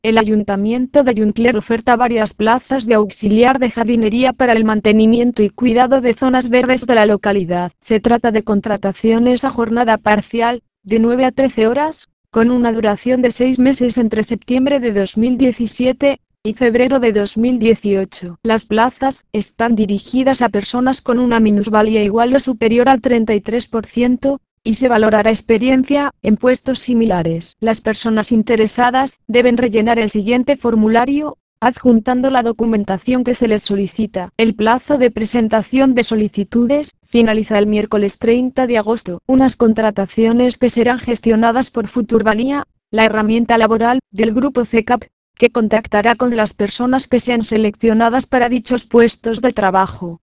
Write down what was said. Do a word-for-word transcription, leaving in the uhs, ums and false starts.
El Ayuntamiento de Juncler oferta varias plazas de auxiliar de jardinería para el mantenimiento y cuidado de zonas verdes de la localidad. Se trata de contrataciones a jornada parcial, de nueve a trece horas, con una duración de seis meses entre septiembre de dos mil diecisiete y febrero de dos mil dieciocho. Las plazas están dirigidas a personas con una minusvalía igual o superior al treinta y tres por ciento, y se valorará experiencia en puestos similares. Las personas interesadas deben rellenar el siguiente formulario, adjuntando la documentación que se les solicita. El plazo de presentación de solicitudes finaliza el miércoles treinta de agosto. Unas contrataciones que serán gestionadas por Futurvalía, la herramienta laboral del grupo C E C A P, que contactará con las personas que sean seleccionadas para dichos puestos de trabajo.